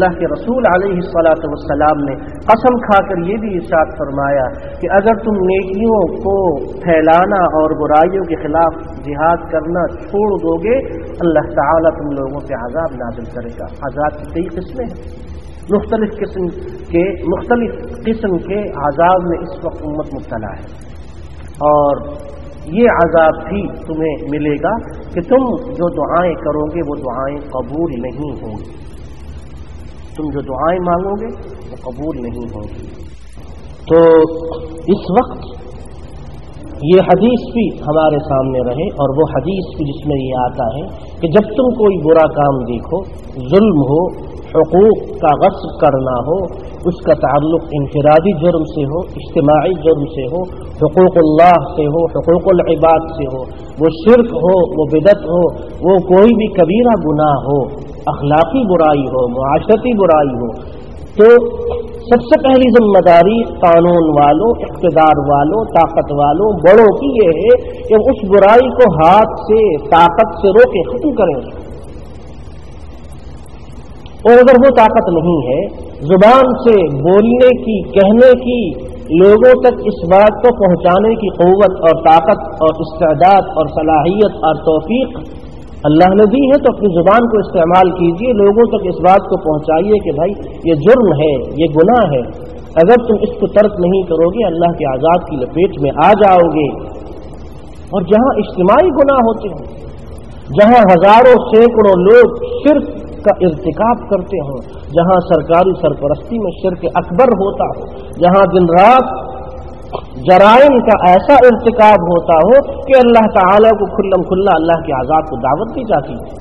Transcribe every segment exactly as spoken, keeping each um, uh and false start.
اللہ کے رسول علیہ الصلاۃ والسلام نے قسم کھا کر یہ بھی ارشاد فرمایا کہ اگر تم نیکیوں کو پھیلانا اور برائیوں کے خلاف جہاد کرنا چھوڑ دو گے اللہ تعالیٰ تم لوگوں پہ عذاب نازل کرے گا. عذاب کی کئی قسمیں ہیں, مختلف قسم کے مختلف قسم کے عذاب میں اس وقت امت مبتلا ہے اور یہ عذاب بھی تمہیں ملے گا کہ تم جو دعائیں کرو گے وہ دعائیں قبول نہیں ہوں گی. تم جو دعائیں مانگو گے وہ قبول نہیں ہوں گی. تو اس وقت یہ حدیث بھی ہمارے سامنے رہے اور وہ حدیث بھی جس میں یہ آتا ہے کہ جب تم کوئی برا کام دیکھو, ظلم ہو, حقوق کا غصب کرنا ہو, اس کا تعلق انفرادی جرم سے ہو, اجتماعی جرم سے ہو, حقوق اللہ سے ہو, حقوق العباد سے ہو, وہ شرک ہو, وہ بدعت ہو, وہ کوئی بھی کبیرہ گناہ ہو, اخلاقی برائی ہو, معاشرتی برائی ہو, تو سب سے پہلی ذمہ داری قانون والوں, اقتدار والوں, طاقت والوں, بڑوں کی یہ ہے کہ اس برائی کو ہاتھ سے, طاقت سے روکے, ختم کریں. اور اگر وہ طاقت نہیں ہے, زبان سے بولنے کی, کہنے کی, لوگوں تک اس بات کو پہنچانے کی قوت اور طاقت اور استعداد اور صلاحیت اور توفیق اللہ نے دی ہے, تو اپنی زبان کو استعمال کیجئے, لوگوں تک اس بات کو پہنچائیے کہ بھائی یہ جرم ہے, یہ گناہ ہے. اگر تم اس کو ترک نہیں کرو گے اللہ کے عذاب کی لپیٹ میں آ جاؤ گے. اور جہاں اجتماعی گناہ ہوتے ہیں, جہاں ہزاروں سینکڑوں لوگ شرک کا ارتکاب کرتے ہوں, جہاں سرکاری سرپرستی میں شرک اکبر ہوتا ہو, جہاں دن رات جرائم کا ایسا ارتکاب ہوتا ہو کہ اللہ تعالیٰ کو کھلم کھلا اللہ کے عذاب کو دعوت دی جاتی ہے,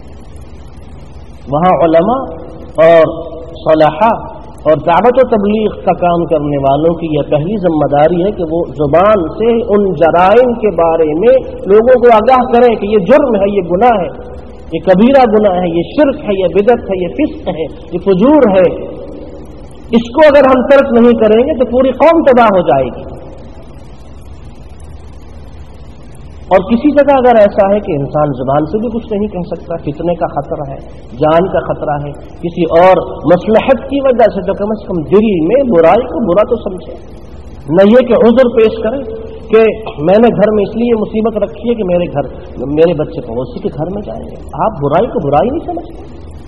وہاں علماء اور صلحاء اور دعوت و تبلیغ کا کام کرنے والوں کی یہ پہلی ذمہ داری ہے کہ وہ زبان سے ان جرائم کے بارے میں لوگوں کو آگاہ کریں کہ یہ جرم ہے, یہ گناہ ہے, یہ کبیرہ گناہ ہے, یہ شرک ہے, یہ بدعت ہے, یہ فسق ہے, یہ فجور ہے. اس کو اگر ہم ترک نہیں کریں گے تو پوری قوم تباہ ہو جائے گی. اور کسی جگہ اگر ایسا ہے کہ انسان زبان سے بھی کچھ نہیں کہہ سکتا, فتنے کا خطرہ ہے, جان کا خطرہ ہے, کسی اور مصلحت کی وجہ سے, تو کم از کم دل میں برائی کو برا تو سمجھے, نہ یہ کہ عذر پیش کرے کہ میں نے گھر میں اس لیے مصیبت رکھی ہے کہ میرے گھر میرے بچے پڑوسی کے گھر میں جائیں گے. آپ برائی کو برائی نہیں سمجھتے.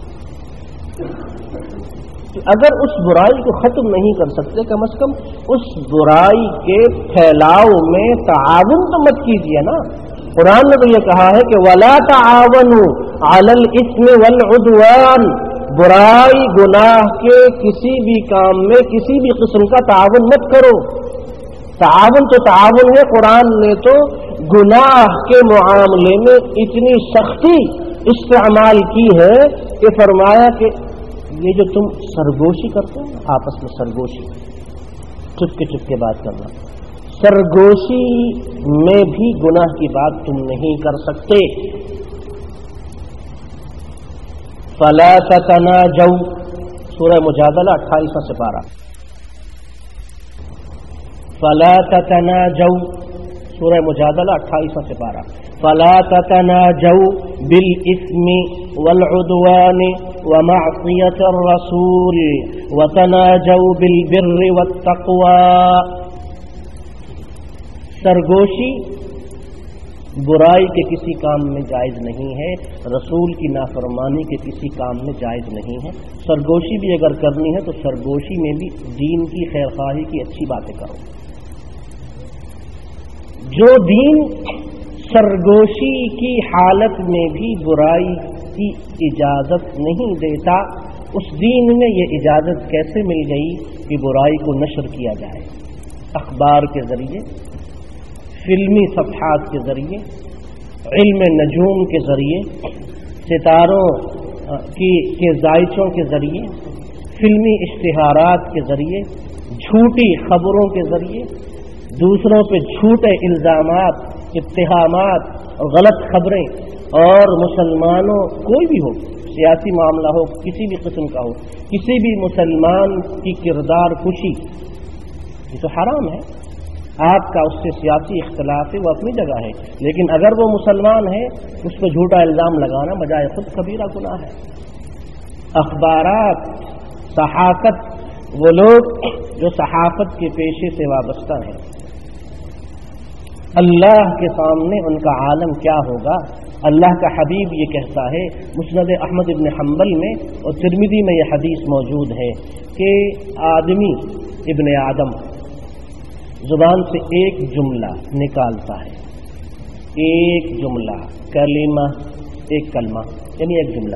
اگر اس برائی کو ختم نہیں کر سکتے, کم از کم اس برائی کے پھیلاؤ میں تعاون تو مت کیجیے نا. قرآن نے تو یہ کہا ہے کہ وَلَا تَعَاوَنُوا عَلَى الْإِثْمِ وَالْعُدْوَانِ, برائی گناہ کے کسی بھی کام میں کسی بھی قسم کا تعاون مت کرو. تعاون تو تعاون ہے. قرآن نے تو گناہ کے معاملے میں اتنی سختی استعمال کی ہے کہ فرمایا کہ یہ جو تم سرگوشی کرتے ہو آپس میں, سرگوشی چپکے چپکے بات کرنا, سرگوشی میں بھی گناہ کی بات تم نہیں کر سکتے. فَلَا تَتَنَاجَوْا, سورہ مجادلہ اٹھائیسواں سپارہ. فَلَا تَتَنَاجَوْا, سورہ مجادلہ اٹھائیسواں سپارہ. فَلَا تَتَنَاجَوْا بِالْإِثْمِ وَالْعُدْوَانِ وَمَعْصِيَةِ الرَّسُولِ وَتَنَاجَوْا بِالْبِرِّ وَالتَّقْوَى. سرگوشی برائی کے کسی کام میں جائز نہیں ہے, رسول کی نافرمانی کے کسی کام میں جائز نہیں ہے. سرگوشی بھی اگر کرنی ہے تو سرگوشی میں بھی دین کی خیرخواہی کی اچھی باتیں کرو. جو دین سرگوشی کی حالت میں بھی برائی کی اجازت نہیں دیتا, اس دین میں یہ اجازت کیسے مل گئی کہ برائی کو نشر کیا جائے؟ اخبار کے ذریعے, فلمی صفحات کے ذریعے, علم نجوم کے ذریعے, ستاروں کی کے زائچوں کے ذریعے, فلمی اشتہارات کے ذریعے, جھوٹی خبروں کے ذریعے, دوسروں پہ جھوٹے الزامات, اتہامات اور غلط خبریں, اور مسلمانوں کوئی بھی ہو, سیاسی معاملہ ہو, کسی بھی قسم کا ہو, کسی بھی مسلمان کی کردار کشی, یہ تو حرام ہے. آپ کا اس سے سیاسی اختلاف ہے, وہ اپنی جگہ ہے, لیکن اگر وہ مسلمان ہے اس پہ جھوٹا الزام لگانا بجائے خود کبیرہ گناہ ہے. اخبارات، صحافت، وہ لوگ جو صحافت کے پیشے سے وابستہ ہیں، اللہ کے سامنے ان کا عالم کیا ہوگا؟ اللہ کا حبیب یہ کہتا ہے، مسند احمد ابن حنبل میں اور ترمذی میں یہ حدیث موجود ہے کہ آدمی ابن آدم زبان سے ایک جملہ نکالتا ہے، ایک جملہ، کلمہ، ایک کلمہ، یعنی ایک جملہ،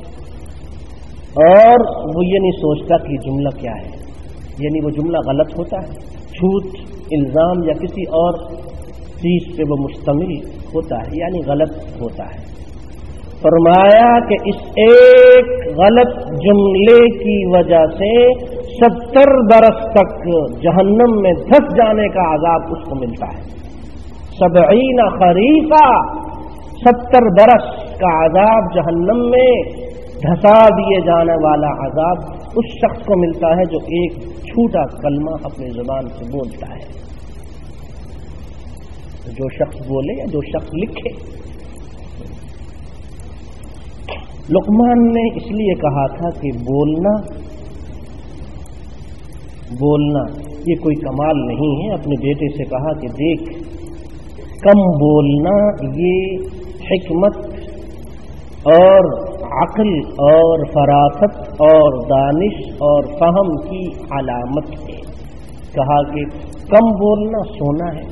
اور وہ یہ نہیں سوچتا کہ یہ جملہ کیا ہے، یعنی وہ جملہ غلط ہوتا ہے، جھوٹ، الزام یا کسی اور چیز پہ وہ مشتمل ہوتا ہے، یعنی غلط ہوتا ہے۔ فرمایا کہ اس ایک غلط جملے کی وجہ سے ستر برس تک جہنم میں دھس جانے کا عذاب اس کو ملتا ہے۔ سبعین خریفہ، ستر برس کا عذاب جہنم میں دھسا دیے جانے والا عذاب اس شخص کو ملتا ہے جو ایک چھوٹا کلمہ اپنی زبان سے بولتا ہے۔ جو شخص بولے یا جو شخص لکھے۔ لقمان نے اس لیے کہا تھا کہ بولنا بولنا یہ کوئی کمال نہیں ہے، اپنے بیٹے سے کہا کہ دیکھ، کم بولنا یہ حکمت اور عقل اور فراست اور دانش اور فہم کی علامت ہے۔ کہا کہ کم بولنا سونا ہے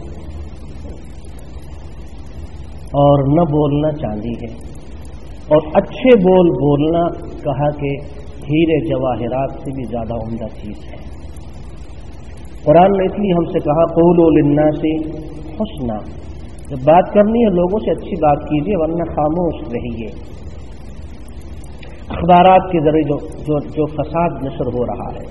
اور نہ بولنا چاندی ہے، اور اچھے بول بولنا کہا کہ ہیرے جواہرات سے بھی زیادہ عمدہ چیز ہے۔ قرآن نے اس لیے ہم سے کہا قولوا للناس حسنا، جب بات کرنی ہے لوگوں سے اچھی بات کیجیے ورنہ خاموش رہیے۔ اخبارات کے ذریعے جو, جو, جو فساد نشر ہو رہا ہے،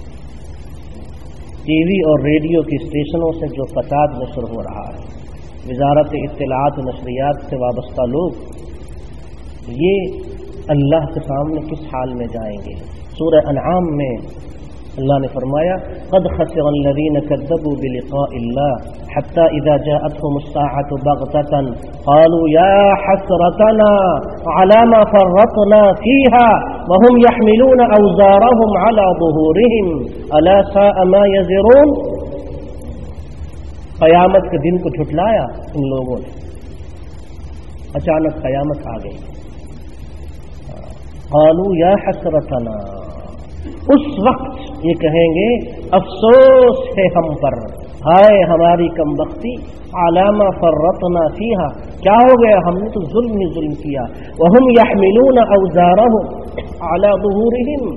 ٹی وی اور ریڈیو کی اسٹیشنوں سے جو فساد نشر ہو رہا ہے، وزارت اطلاعات و نشریات سے وابستہ لوگ یہ اللہ کے سامنے کس حال میں جائیں گے؟ سورہ انعام میں اللہ نے فرمایا قد خسر الذین کذبوا بلقاء اللہ حتی اذا جاءتهم الساعة بغتة قالوا یا حسرتنا على ما فرطنا فيها وهم يحملون اوزارهم على ظهورهم الا ساء ما يزرون۔ قیامت کے دن کو جھٹلایا ان لوگوں نے، اچانک قیامت آ گئی۔ قالوا یا حسرتنا، اس وقت یہ کہیں گے افسوس ہے ہم پر، ہائے ہماری کم بختی، علی ما فرطنا فیہا، کیا ہو گیا ہم نے تو ظلم ہی ظلم کیا۔ وہم یحملون اوزارہم علی ظہورہم،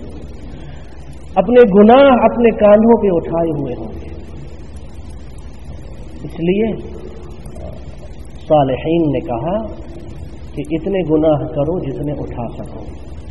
اپنے گناہ اپنے کاندھوں پہ اٹھائے ہوئے ہوں گے۔ اس لیے صالحین نے کہا کہ اتنے گناہ کرو جتنے اٹھا سکو۔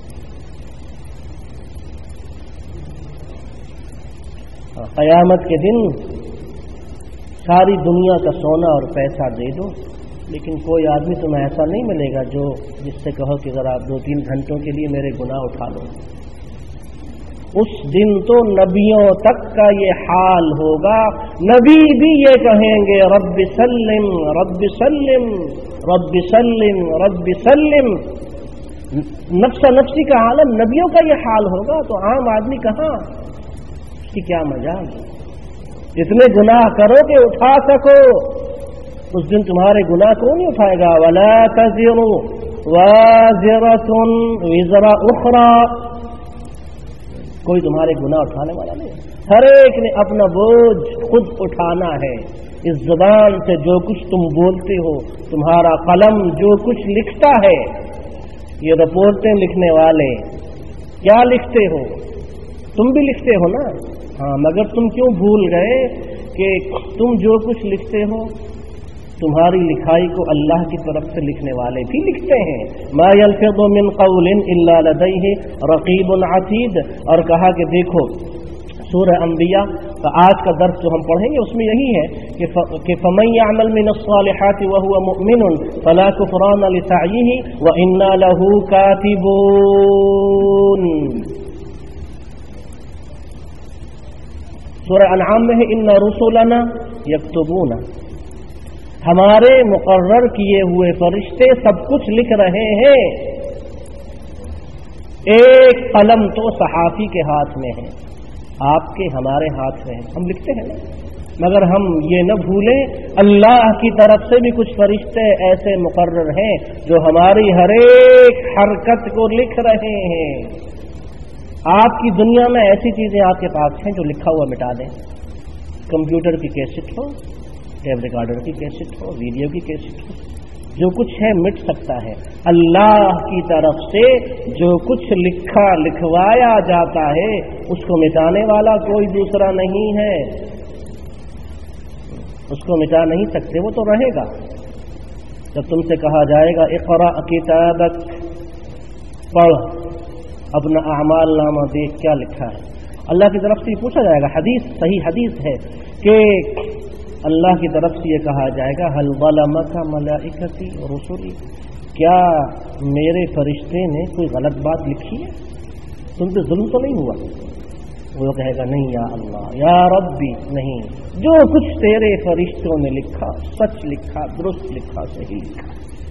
قیامت کے دن ساری دنیا کا سونا اور پیسہ دے دو، لیکن کوئی آدمی تمہیں ایسا نہیں ملے گا جو جس سے کہو کہ ذرا دو تین گھنٹوں کے لیے میرے گناہ اٹھا لو۔ اس دن تو نبیوں تک کا یہ حال ہوگا، نبی بھی یہ کہیں گے رب سلم رب سلم رب سلم رب سلم۔ نفس نفسی کا عالم نبیوں کا یہ حال ہوگا تو عام آدمی کہاں، اس کی کیا مجال؟ اتنے گناہ کرو کہ اٹھا سکو، اس دن تمہارے گناہ کون نہیں اٹھائے گا؟ ولا تزر وازرۃ وزر اخرى، کوئی تمہارے گناہ اٹھانے والا نہیں، ہر ایک نے اپنا بوجھ خود اٹھانا ہے۔ اس زبان سے جو کچھ تم بولتے ہو، تمہارا قلم جو کچھ لکھتا ہے، یہ رپورٹیں لکھنے والے کیا لکھتے ہو؟ تم بھی لکھتے ہو نا، ہاں، مگر تم کیوں بھول گئے کہ تم جو کچھ لکھتے ہو تمہاری لکھائی کو اللہ کی طرف سے لکھنے والے بھی لکھتے ہیں۔ ما یلفظ من قول الا لدیہ رقیب عتید، اور کہا کہ دیکھو سورہ انبیاء کا آج کا درس جو ہم پڑھیں گے اس میں یہی ہے کہ فمن یعمل من الصالحات وهو مؤمن فلا کفران لسعیہ وانا له کاتبون۔ سورہ انعام میں ہے ان رسلنا یکتبون، ہمارے مقرر کیے ہوئے فرشتے سب کچھ لکھ رہے ہیں۔ ایک قلم تو صحافی کے ہاتھ میں ہے، آپ کے ہمارے ہاتھ میں ہے، ہم لکھتے ہیں نا، مگر ہم یہ نہ بھولیں اللہ کی طرف سے بھی کچھ فرشتے ایسے مقرر ہیں جو ہماری ہر ایک حرکت کو لکھ رہے ہیں۔ آپ کی دنیا میں ایسی چیزیں آپ کے پاس ہیں جو لکھا ہوا مٹا دیں، کمپیوٹر کی کیسٹ ہو، ٹیپ ریکارڈر کی کیسٹ ہو، ویڈیو کی کیسٹ ہو، جو کچھ ہے مٹ سکتا ہے۔ اللہ کی طرف سے جو کچھ لکھا لکھوایا جاتا ہے اس کو مٹانے والا کوئی دوسرا نہیں ہے، اس کو مٹا نہیں سکتے، وہ تو رہے گا۔ جب تم سے کہا جائے گا اقرأ کتابک، پڑھ اپنا اعمال نامہ، دیکھ کیا لکھا ہے، اللہ کی طرف سے پوچھا جائے گا۔ حدیث صحیح حدیث ہے کہ اللہ کی طرف سے یہ کہا جائے گا هل ظلمک ملائکتی رسلی، کیا میرے فرشتے نے کوئی غلط بات لکھی ہے، تم پہ ظلم تو نہیں ہوا؟ وہ کہے گا نہیں یا اللہ یا ربی، نہیں، جو کچھ تیرے فرشتوں نے لکھا سچ لکھا، درست لکھا، صحیح لکھا۔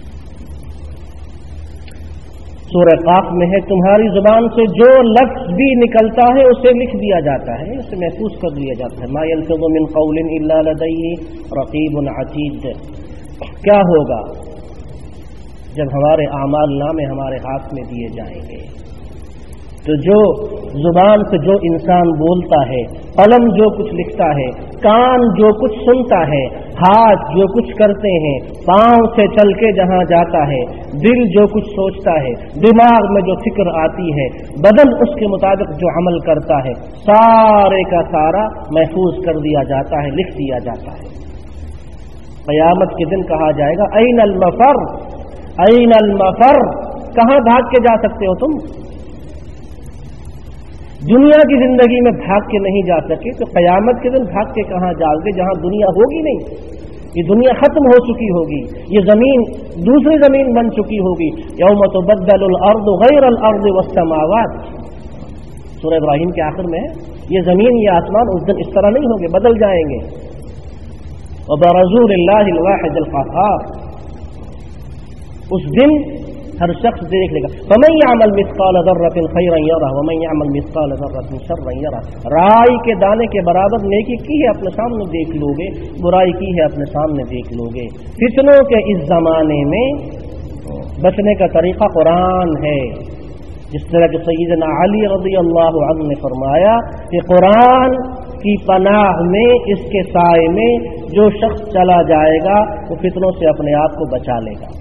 سورہ قاف میں ہے تمہاری زبان سے جو لفظ بھی نکلتا ہے اسے لکھ دیا جاتا ہے، اسے محفوظ کر دیا جاتا ہے۔ ما یلفظ من قول الا لدیہ رقیب عتید۔ کیا ہوگا جب ہمارے اعمال نامے ہمارے ہاتھ میں دیے جائیں گے تو جو زبان سے جو انسان بولتا ہے، قلم جو کچھ لکھتا ہے، کان جو کچھ سنتا ہے، ہاتھ جو کچھ کرتے ہیں، پاؤں سے چل کے جہاں جاتا ہے، دل جو کچھ سوچتا ہے، دماغ میں جو فکر آتی ہے، بدن اس کے مطابق جو عمل کرتا ہے، سارے کا سارا محفوظ کر دیا جاتا ہے، لکھ دیا جاتا ہے۔ قیامت کے دن کہا جائے گا این المفر، این المفر، کہاں بھاگ کے جا سکتے ہو تم؟ دنیا کی زندگی میں بھاگ کے نہیں جا سکے تو قیامت کے دن بھاگ کے کہاں جاؤ گے جہاں دنیا ہوگی نہیں، یہ دنیا ختم ہو چکی ہوگی، یہ زمین دوسری زمین بن چکی ہوگی۔ یوم تبدل الارض غیر الارض والسماوات، سورہ ابراہیم کے آخر میں یہ زمین یہ آسمان اس دن اس طرح نہیں ہوں گے، بدل جائیں گے۔ وبرزوا للہ الواحد القہار، اس دن ہر شخص دیکھ لے گا۔ فمن يعمل مثقال ذرة خيرا يره ومن يعمل مثقال ذرة شرا يره، رائی کے دانے کے برابر نیکی کی ہے اپنے سامنے دیکھ لو گے، برائی کی ہے اپنے سامنے دیکھ لو گے۔ فتنوں کے اس زمانے میں بچنے کا طریقہ قرآن ہے، جس طرح کہ سیدنا علی رضی اللہ عنہ نے فرمایا کہ قرآن کی پناہ میں، اس کے سائے میں جو شخص چلا جائے گا وہ فتنوں سے اپنے آپ کو بچا لے گا۔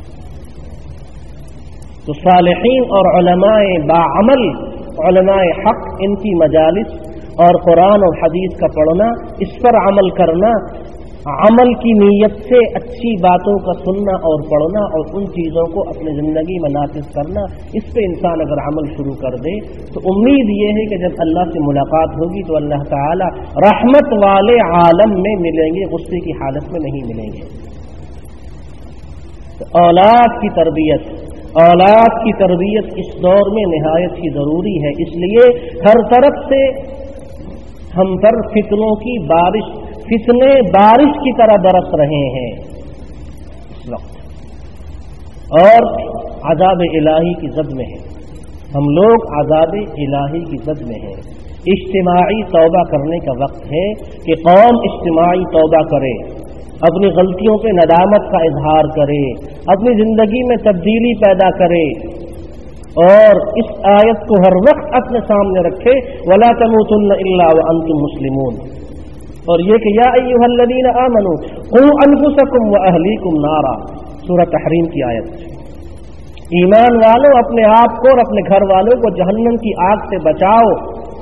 تو صالحین اور علماء باعمل، علماء حق، ان کی مجالس اور قرآن اور حدیث کا پڑھنا، اس پر عمل کرنا، عمل کی نیت سے اچھی باتوں کا سننا اور پڑھنا اور ان چیزوں کو اپنی زندگی میں نافذ کرنا، اس پہ انسان اگر عمل شروع کر دے تو امید یہ ہے کہ جب اللہ سے ملاقات ہوگی تو اللہ تعالی رحمت والے عالم میں ملیں گے، غصے کی حالت میں نہیں ملیں گے۔ تو اولاد کی تربیت اولاد کی تربیت اس دور میں نہایت ہی ضروری ہے، اس لیے ہر طرف سے ہم پر فتنوں کی بارش، فتنے بارش کی طرح برس رہے ہیں اس وقت، اور عذاب الہی کی زد میں ہے، ہم لوگ عذاب الہی کی زد میں ہیں۔ اجتماعی توبہ کرنے کا وقت ہے کہ قوم اجتماعی توبہ کرے، اپنی غلطیوں پہ ندامت کا اظہار کرے، اپنی زندگی میں تبدیلی پیدا کرے، اور اس آیت کو ہر وقت اپنے سامنے رکھے وَلَا تَمُوتُنَّ إِلَّا وَأَنْتُمْ مُسْلِمُونَ، اور یہ کہ یا ایھا الذین آمنوا قوا انفسکم وأہلیکم نارا، سورہ تحریم کی آیت۔ ایمان والوں اپنے آپ کو اور اپنے گھر والوں کو جہنم کی آگ سے بچاؤ،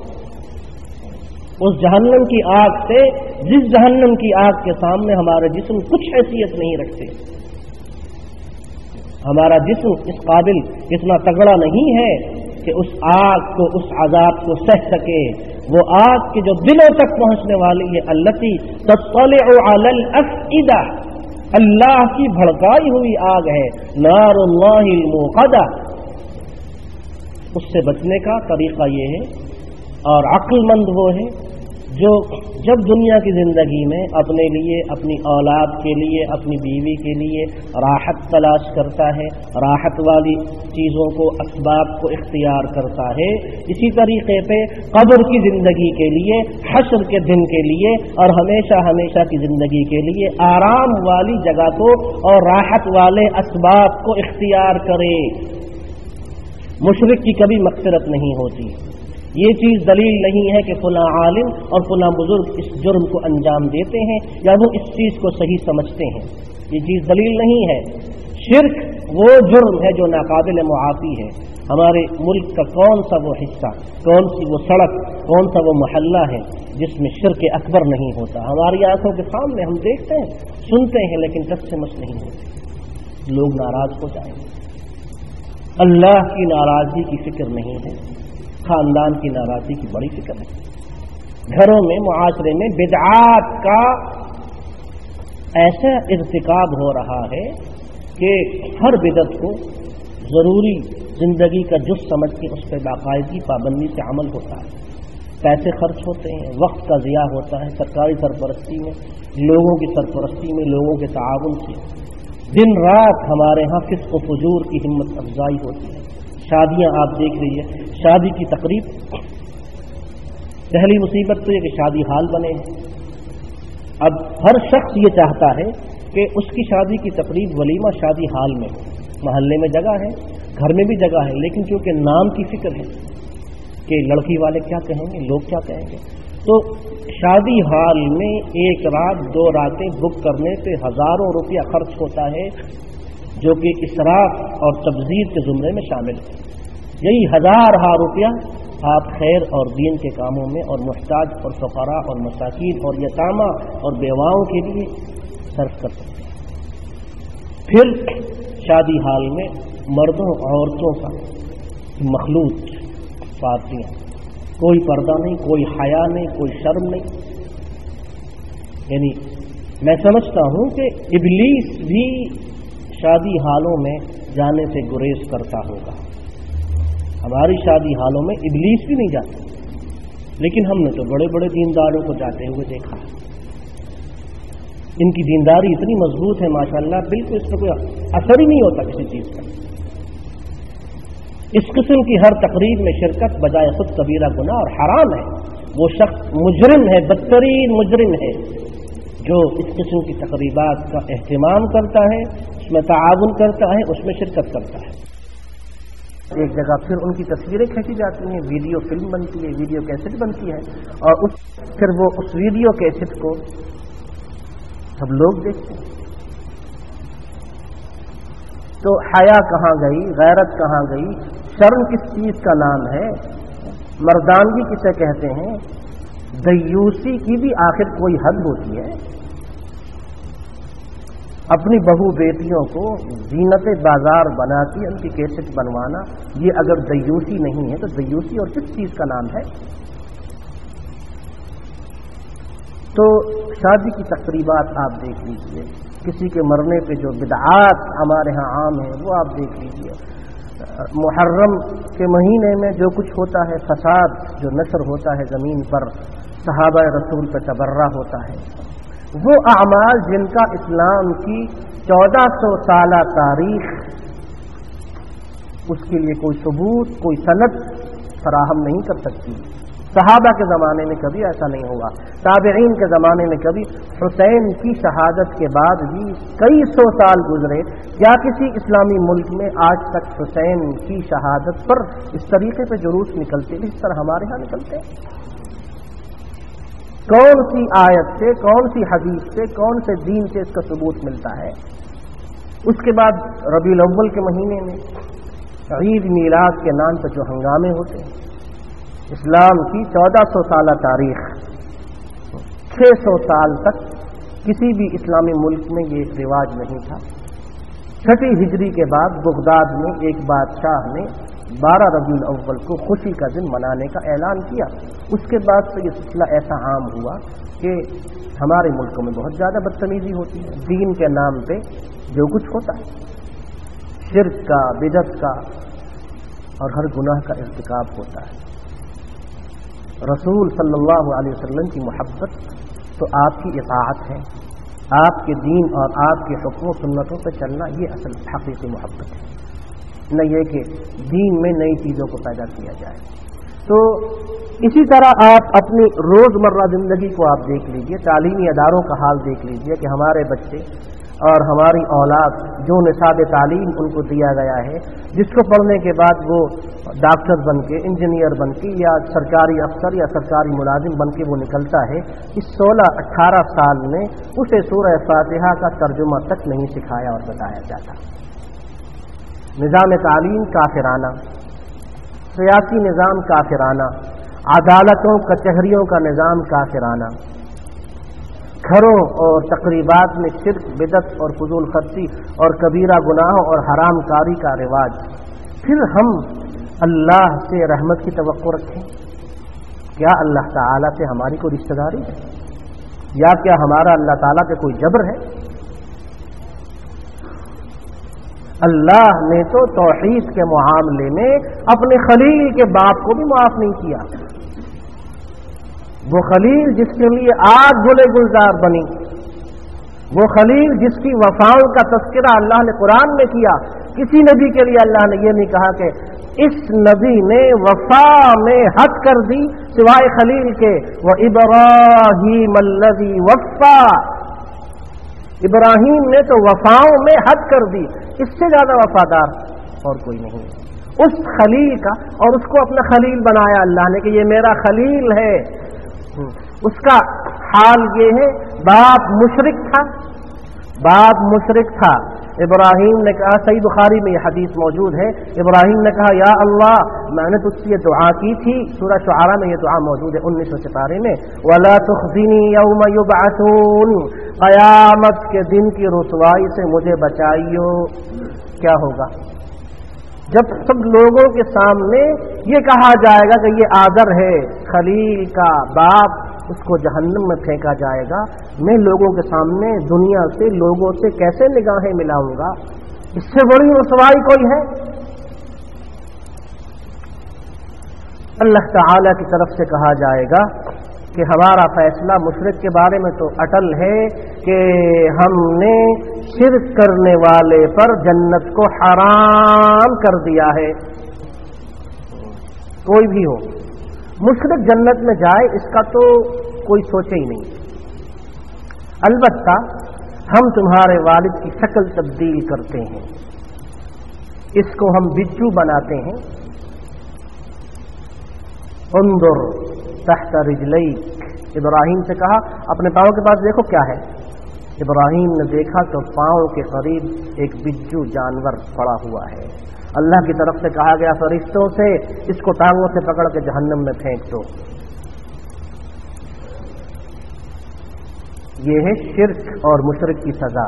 اس جہنم کی آگ سے جس جہنم کی آگ کے سامنے ہمارے جسم کچھ حیثیت نہیں رکھتے، ہمارا جسم اس قابل اتنا تگڑا نہیں ہے کہ اس آگ کو، اس عذاب کو سہ سکے۔ وہ آگ کے جو دلوں تک پہنچنے والی ہے، التی تطلع علی الافئدہ، اللہ کی بھڑکائی ہوئی آگ ہے، نار اللہ الموقدہ۔ اس سے بچنے کا طریقہ یہ ہے، اور عقل مند وہ ہے جو جب دنیا کی زندگی میں اپنے لیے، اپنی اولاد کے لیے، اپنی بیوی کے لیے راحت تلاش کرتا ہے، راحت والی چیزوں کو، اسباب کو اختیار کرتا ہے، اسی طریقے پہ قبر کی زندگی کے لیے، حشر کے دن کے لیے اور ہمیشہ ہمیشہ کی زندگی کے لیے آرام والی جگہ کو اور راحت والے اسباب کو اختیار کرے۔ مشرک کی کبھی مغفرت نہیں ہوتی۔ یہ چیز دلیل نہیں ہے کہ فلاں عالم اور فلاں بزرگ اس جرم کو انجام دیتے ہیں یا وہ اس چیز کو صحیح سمجھتے ہیں، یہ چیز دلیل نہیں ہے۔ شرک وہ جرم ہے جو ناقابل معافی ہے۔ ہمارے ملک کا کون سا وہ حصہ، کون سی وہ سڑک، کون سا وہ محلہ ہے جس میں شرک اکبر نہیں ہوتا؟ ہماری آنکھوں کے سامنے ہم دیکھتے ہیں، سنتے ہیں، لیکن ٹچ سے مس نہیں ہوتے۔ لوگ ناراض ہو جائیں گے۔ اللہ کی ناراضگی کی فکر نہیں ہے، خاندان کی ناراضی کی بڑی فکر ہے۔ گھروں میں، معاشرے میں بدعات کا ایسا ارتکاب ہو رہا ہے کہ ہر بدعت کو ضروری زندگی کا جز سمجھ کے اس پہ باقاعدگی پابندی سے عمل ہوتا ہے۔ پیسے خرچ ہوتے ہیں، وقت کا ضیاع ہوتا ہے، سرکاری سرپرستی میں، لوگوں کی سرپرستی میں، لوگوں کے تعاون سے دن رات ہمارے ہاں فسق و فجور کی ہمت افزائی ہوتی ہے۔ شادیاں آپ دیکھ لیجیے، شادی کی تقریب، پہلی مصیبت تو یہ کہ شادی ہال بنے ہیں۔ اب ہر شخص یہ چاہتا ہے کہ اس کی شادی کی تقریب، ولیمہ شادی ہال میں ہو۔ محلے میں جگہ ہے، گھر میں بھی جگہ ہے، لیکن کیونکہ نام کی فکر ہے کہ لڑکی والے کیا کہیں گے، لوگ کیا کہیں گے، تو شادی ہال میں ایک رات دو راتیں بک کرنے پہ ہزاروں روپیہ خرچ ہوتا ہے، جو کہ اسراف اور تبذیر کے زمرے میں شامل ہے۔ یہی ہزار ہا روپیہ آپ خیر اور دین کے کاموں میں اور محتاج اور فقراء اور مساکین اور یتامہ اور بیواؤں کے لیے صرف کر سکتے ہیں۔ پھر شادی حال میں مردوں عورتوں کا مخلوط پارٹیاں، کوئی پردہ نہیں، کوئی حیا نہیں، کوئی شرم نہیں۔ یعنی میں سمجھتا ہوں کہ ابلیس بھی شادی حالوں میں جانے سے گریز کرتا ہوگا۔ ہماری شادی حالوں میں ابلیس بھی نہیں جاتا، لیکن ہم نے تو بڑے بڑے دینداروں کو جاتے ہوئے دیکھا۔ ان کی دینداری اتنی مضبوط ہے ماشاءاللہ، بالکل اس پر کوئی اثر ہی نہیں ہوتا کسی چیز کا۔ اس قسم کی ہر تقریب میں شرکت بجائے خود کبیرہ گناہ اور حرام ہے۔ وہ شخص مجرم ہے، بدترین مجرم ہے جو اس قسم کی تقریبات کا اہتمام کرتا ہے، اس میں تعاون کرتا ہے، اس میں شرکت کرتا ہے۔ ایک جگہ پھر ان کی تصویریں کھینچی جاتی ہیں، ویڈیو فلم بنتی ہے، ویڈیو کیسٹ بنتی ہے، اور اس پھر وہ اس ویڈیو کیسٹ کو سب لوگ دیکھتے ہیں۔ تو حیا کہاں گئی، غیرت کہاں گئی، شرم کس چیز کا نام ہے، مردانگی کسے کہتے ہیں، دیوسی کی بھی آخر کوئی حد ہوتی ہے۔ اپنی بہو بیٹیوں کو زینت بازار بنا کے ان کی کیسٹ بنوانا، یہ اگر دیوسی نہیں ہے تو دیوسی اور کس چیز کا نام ہے؟ تو شادی کی تقریبات آپ دیکھ لیجئے، کسی کے مرنے پہ جو بدعات ہمارے ہاں عام ہیں وہ آپ دیکھ لیجئے۔ محرم کے مہینے میں جو کچھ ہوتا ہے، فساد جو نشر ہوتا ہے زمین پر، صحابہ رسول پہ تبرہ ہوتا ہے، وہ اعمال جن کا اسلام کی چودہ سو سالہ تاریخ اس کے لیے کوئی ثبوت، کوئی سند فراہم نہیں کر سکتی۔ صحابہ کے زمانے میں کبھی ایسا نہیں ہوا، تابعین کے زمانے میں کبھی، حسین کی شہادت کے بعد بھی کئی سو سال گزرے، کیا کسی اسلامی ملک میں آج تک حسین کی شہادت پر اس طریقے پہ جلوس نکلتے جس طرح ہمارے ہاں نکلتے؟ کون سی آیت سے، کون سی حدیث سے، کون سے دین سے اس کا ثبوت ملتا ہے؟ اس کے بعد ربیع الاول کے مہینے میں عید میلاد کے نام پر جو ہنگامے ہوتے ہیں، اسلام کی چودہ سو سالہ تاریخ، چھ سو سال تک کسی بھی اسلامی ملک میں یہ رواج نہیں تھا۔ چھٹی ہجری کے بعد بغداد میں ایک بادشاہ نے بارہ ربیع الاول کو خوشی کا دن منانے کا اعلان کیا۔ اس کے بعد سے یہ سلسلہ ایسا عام ہوا کہ ہمارے ملکوں میں بہت زیادہ بدتمیزی ہوتی ہے، دین کے نام پہ جو کچھ ہوتا ہے، شرک کا، بدعت کا اور ہر گناہ کا ارتکاب ہوتا ہے۔ رسول صلی اللہ علیہ وسلم کی محبت تو آپ کی اطاعت ہے، آپ کے دین اور آپ کے حکم و سنتوں پہ چلنا، یہ اصل حقیقی محبت ہے، نہ یہ کہ دین میں نئی چیزوں کو پیدا کیا جائے۔ تو اسی طرح آپ اپنی روزمرہ زندگی کو آپ دیکھ لیجئے، تعلیمی اداروں کا حال دیکھ لیجئے کہ ہمارے بچے اور ہماری اولاد جو نصاب تعلیم ان کو دیا گیا ہے، جس کو پڑھنے کے بعد وہ ڈاکٹر بن کے، انجینئر بن کے یا سرکاری افسر یا سرکاری ملازم بن کے وہ نکلتا ہے، اس سولہ اٹھارہ سال میں اسے سورہ فاتحہ کا ترجمہ تک نہیں سکھایا اور بتایا جاتا۔ نظام تعلیم کافرانہ، سیاسی نظام کافرانہ، عدالتوں کچہریوں کا نظام کافرانہ، گھروں اور تقریبات میں شرک، بدعت اور فضول خرچی اور کبیرہ گناہوں اور حرام کاری کا رواج۔ پھر ہم اللہ سے رحمت کی توقع رکھیں؟ کیا اللہ تعالیٰ سے ہماری کوئی رشتہ داری ہے، یا کیا ہمارا اللہ تعالیٰ پہ کوئی جبر ہے؟ اللہ نے تو توحید کے معاملے میں اپنے خلیل کے باپ کو بھی معاف نہیں کیا۔ وہ خلیل جس کے لیے آج گلے گلزار بنی، وہ خلیل جس کی وفاؤں کا تذکرہ اللہ نے قرآن میں کیا، کسی نبی کے لیے اللہ نے یہ نہیں کہا کہ اس نبی نے وفا میں حد کر دی سوائے خلیل کے، وَإِبْرَاهِيمَ الَّذِي وَفَّى، ابراہیم نے تو وفاؤں میں حد کر دی، اس سے زیادہ وفادار اور کوئی نہیں۔ اس خلیل کا، اور اس کو اپنا خلیل بنایا اللہ نے کہ یہ میرا خلیل ہے۔ اس کا حال یہ ہے، باپ مشرک تھا، باپ مشرک تھا۔ ابراہیم نے کہا، صحیح بخاری میں یہ حدیث موجود ہے، ابراہیم نے کہا یا اللہ میں نے تجھ سے یہ دعا کی تھی، سورہ شعراء میں یہ دعا موجود ہے انیسویں سپارے میں، وَلَا تُخْزِنِي يَوْمَ يُبْعَثُونَ، قیامت کے دن کی رسوائی سے مجھے بچائیو۔ کیا ہوگا جب سب لوگوں کے سامنے یہ کہا جائے گا کہ یہ آذر ہے خلیل کا باپ، اس کو جہنم میں پھینکا جائے گا، میں لوگوں کے سامنے دنیا سے لوگوں سے کیسے نگاہیں ملاؤں گا؟ اس سے بڑی رسوائی کوئی ہے؟ اللہ تعالی کی طرف سے کہا جائے گا کہ ہمارا فیصلہ مشرک کے بارے میں تو اٹل ہے کہ ہم نے شرک کرنے والے پر جنت کو حرام کر دیا ہے۔ کوئی بھی ہو مشرک جنت میں جائے اس کا تو کوئی سوچے ہی نہیں۔ البتہ ہم تمہارے والد کی شکل تبدیل کرتے ہیں، اس کو ہم بچو بناتے ہیں۔ انظر تحت رجلیک، ابراہیم سے کہا اپنے پاؤں کے پاس دیکھو کیا ہے۔ ابراہیم نے دیکھا تو پاؤں کے قریب ایک بچو جانور پڑا ہوا ہے۔ اللہ کی طرف سے کہا گیا فرشتوں سے اس کو ٹانگوں سے پکڑ کے جہنم میں پھینک دو۔ یہ ہے شرک اور مشرک کی سزا۔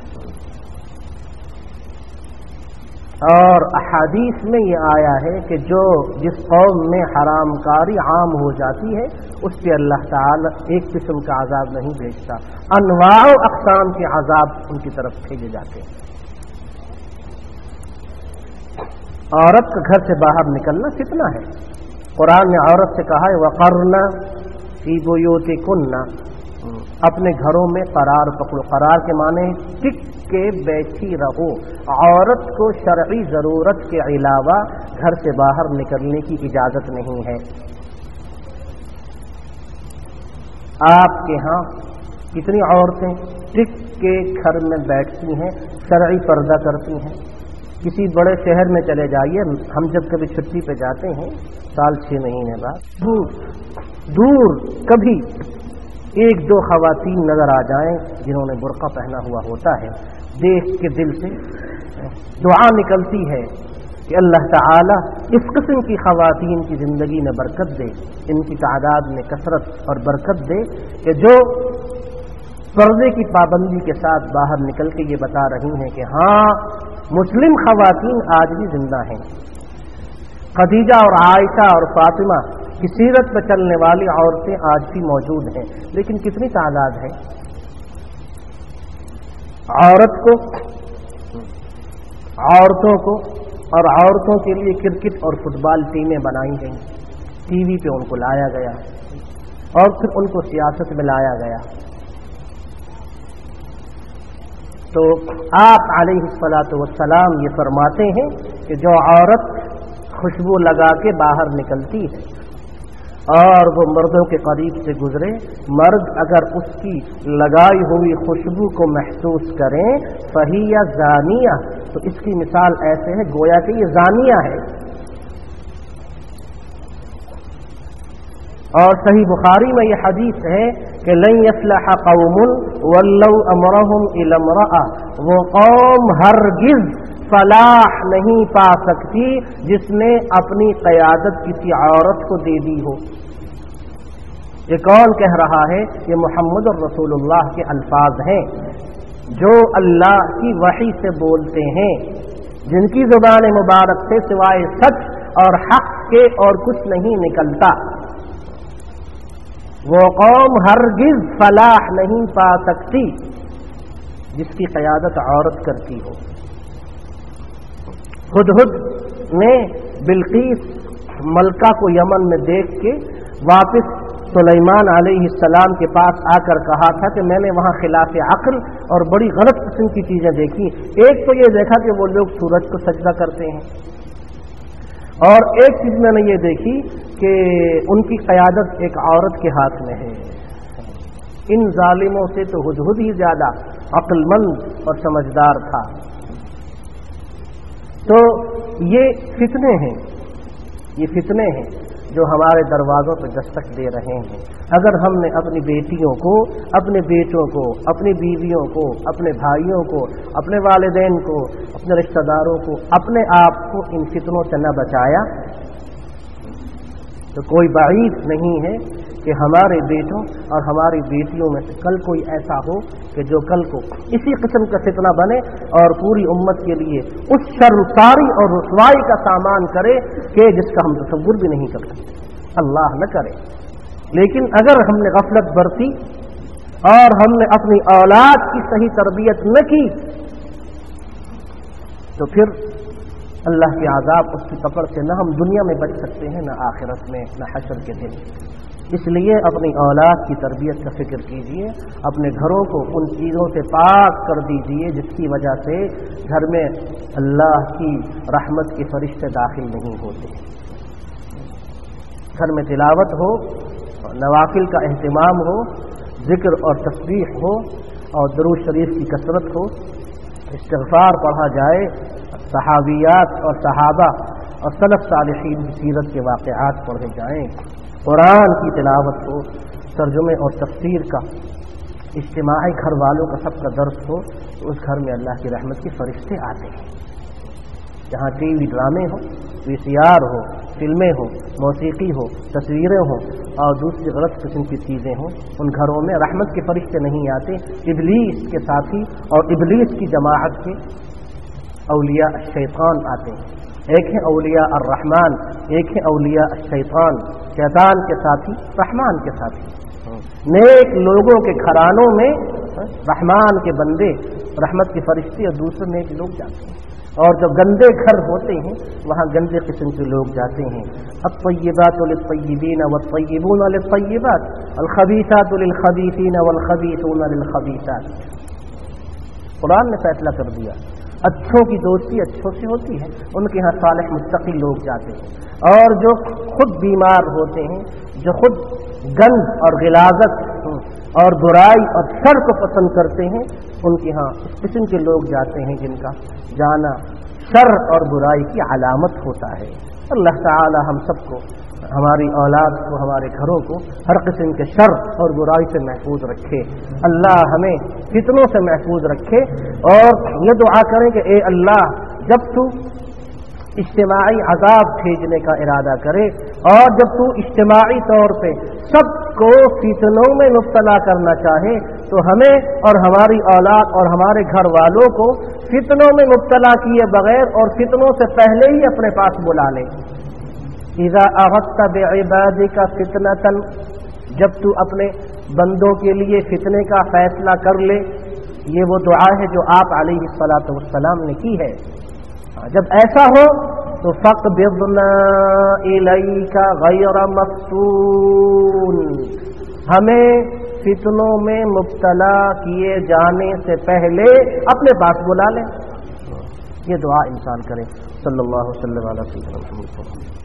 اور احادیث میں یہ آیا ہے کہ جو جس قوم میں حرام کاری عام ہو جاتی ہے اس پہ اللہ تعالی ایک قسم کا عذاب نہیں بھیجتا، انواع و اقسام کے عذاب ان کی طرف بھیجے جاتے ہیں۔ عورت کا گھر سے باہر نکلنا فتنہ ہے۔ قرآن نے عورت سے کہا ہے وَقَرْنَ فِي بُيُوتِكُنَّ، اپنے گھروں میں قرار پکڑو۔ قرار کے معنی ٹک کے بیٹھی رہو۔ عورت کو شرعی ضرورت کے علاوہ گھر سے باہر نکلنے کی اجازت نہیں ہے۔ آپ کے ہاں کتنی عورتیں ٹک کے گھر میں بیٹھتی ہیں، شرعی پردہ کرتی ہیں۔ کسی بڑے شہر میں چلے جائیے، ہم جب کبھی چھٹی پہ جاتے ہیں سال چھ مہینے بعد، دور دور کبھی ایک دو خواتین نظر آ جائیں جنہوں نے برقع پہنا ہوا ہوتا ہے، دیکھ کے دل سے دعا نکلتی ہے کہ اللہ تعالی اس قسم کی خواتین کی زندگی میں برکت دے، ان کی تعداد میں کثرت اور برکت دے کہ جو پردے کی پابندی کے ساتھ باہر نکل کے یہ بتا رہی ہیں کہ ہاں مسلم خواتین آج بھی زندہ ہیں۔ خدیجہ اور عائشہ اور فاطمہ کی سیرت پہ چلنے والی عورتیں آج بھی موجود ہیں، لیکن کتنی تعداد ہے؟ عورت کو عورتوں کو اور عورتوں کے لیے کرکٹ اور فٹ بال ٹیمیں بنائی گئیں، ٹی وی پہ ان کو لایا گیا اور پھر ان کو سیاست میں لایا گیا. تو آپ علیہ الصلوۃ والسلام یہ فرماتے ہیں کہ جو عورت خوشبو لگا کے باہر نکلتی ہے اور وہ مردوں کے قریب سے گزرے، مرد اگر اس کی لگائی ہوئی خوشبو کو محسوس کریں فہی زانیہ، تو اس کی مثال ایسے ہے گویا کہ یہ زانیہ ہے. اور صحیح بخاری میں یہ حدیث ہے کہ لن یفلح قوم ولو امرهم الی امرأة، وہ قوم ہرگز فلاح نہیں پا سکتی جس نے اپنی قیادت کسی عورت کو دے دی ہو. یہ کون کہہ رہا ہے؟ یہ محمد الرسول اللہ کے الفاظ ہیں جو اللہ کی وحی سے بولتے ہیں، جن کی زبان مبارک سے سوائے سچ اور حق کے اور کچھ نہیں نکلتا. وہ قوم ہرگز فلاح نہیں پا سکتی جس کی قیادت عورت کرتی ہو. ہدہد نے بلقیس ملکہ کو یمن میں دیکھ کے واپس سلیمان علیہ السلام کے پاس آ کر کہا تھا کہ میں نے وہاں خلاف عقل اور بڑی غلط قسم کی چیزیں دیکھی. ایک تو یہ دیکھا کہ وہ لوگ سورج کو سجدہ کرتے ہیں، اور ایک چیز میں نے یہ دیکھی کہ ان کی قیادت ایک عورت کے ہاتھ میں ہے. ان ظالموں سے تو ہدہد ہی زیادہ عقل مند اور سمجھدار تھا. تو یہ فتنے ہیں، یہ فتنے ہیں جو ہمارے دروازوں پہ دستک دے رہے ہیں. اگر ہم نے اپنی بیٹیوں کو، اپنے بیٹوں کو، اپنی بیویوں کو، اپنے بھائیوں کو، اپنے والدین کو، اپنے رشتہ داروں کو، اپنے آپ کو ان فتنوں سے نہ بچایا تو کوئی بعید نہیں ہے کہ ہمارے بیٹوں اور ہماری بیٹیوں میں سے کل کوئی ایسا ہو کہ جو کل کو اسی قسم کا فتنہ بنے اور پوری امت کے لیے اس شرمساری اور رسوائی کا سامان کرے کہ جس کا ہم تصور بھی نہیں کر سکتے. اللہ نہ کرے. لیکن اگر ہم نے غفلت برتی اور ہم نے اپنی اولاد کی صحیح تربیت نہ کی تو پھر اللہ کے عذاب اس کی پکڑ سے نہ ہم دنیا میں بچ سکتے ہیں، نہ آخرت میں، نہ حشر کے دن. اس لیے اپنی اولاد کی تربیت کا فکر کیجیے، اپنے گھروں کو ان چیزوں سے پاک کر دیجیے جس کی وجہ سے گھر میں اللہ کی رحمت کے فرشتے داخل نہیں ہوتے. گھر میں تلاوت ہو، نوافل کا اہتمام ہو، ذکر اور تسبیح ہو اور درود شریف کی کثرت ہو، استغفار پڑھا جائے، صحابیات اور صحابہ اور سلف صالحین کی سیرت کے واقعات پڑھے جائیں، قرآن کی تلاوت ہو، ترجمے اور تفسیر کا اجتماعی گھر والوں کا سب کا درس ہو، تو اس گھر میں اللہ کی رحمت کے فرشتے آتے ہیں. جہاں ٹی وی ڈرامے ہو، وی سی آر ہو، فلمیں ہو، موسیقی ہو، تصویریں ہوں اور دوسری غلط قسم کی چیزیں ہوں، ان گھروں میں رحمت کے فرشتے نہیں آتے. ابلیس کے ساتھی اور ابلیس کی جماعت کے اولیاء الشیطان آتے ہیں. ایک ہے اولیاء الرحمن، ایک ہے اولیاء الشیطان. شیطان کے ساتھی، رحمان کے ساتھی. نیک لوگوں کے گھرانوں میں رحمان کے بندے، رحمت کے فرشتے اور دوسرے نیک لوگ جاتے ہیں، اور جو گندے گھر ہوتے ہیں وہاں گندے قسم کے لوگ جاتے ہیں. الطیبات للطیبین والطیبون للطیبات، الخبیثات للخبیثین والخبیثون للخبیثات. قرآن نے فیصلہ کر دیا اچھوں کی دوستی اچھوں سے ہوتی ہے، ان کے ہاں صالح متقی لوگ جاتے ہیں، اور جو خود بیمار ہوتے ہیں، جو خود گند اور غلاظت اور برائی اور شر کو پسند کرتے ہیں، ان کے ہاں اس قسم کے لوگ جاتے ہیں جن کا جانا شر اور برائی کی علامت ہوتا ہے. اللہ تعالی ہم سب کو، ہماری اولاد کو، ہمارے گھروں کو ہر قسم کے شر اور برائی سے محفوظ رکھے. اللہ ہمیں فتنوں سے محفوظ رکھے، اور یہ دعا کریں کہ اے اللہ جب تو اجتماعی عذاب بھیجنے کا ارادہ کرے اور جب تو اجتماعی طور پہ سب کو فتنوں میں مبتلا کرنا چاہے تو ہمیں اور ہماری اولاد اور ہمارے گھر والوں کو فتنوں میں مبتلا کیے بغیر اور فتنوں سے پہلے ہی اپنے پاس بلا لے. اذا اردت بعبادک فتنة، جب تو اپنے بندوں کے لیے فتنے کا فیصلہ کر لے. یہ وہ دعا ہے جو آپ علیہ الصلوۃ والسلام نے کی ہے. جب ایسا ہو تو فَاقْبِضْنَا إِلَيْكَ غَيْرَ مَفْتُونٍ، ہمیں فتنوں میں مبتلا کیے جانے سے پہلے اپنے پاس بلا لیں. یہ دعا انسان کرے. صلی اللہ علیہ وسلم علی سیدنا محمد.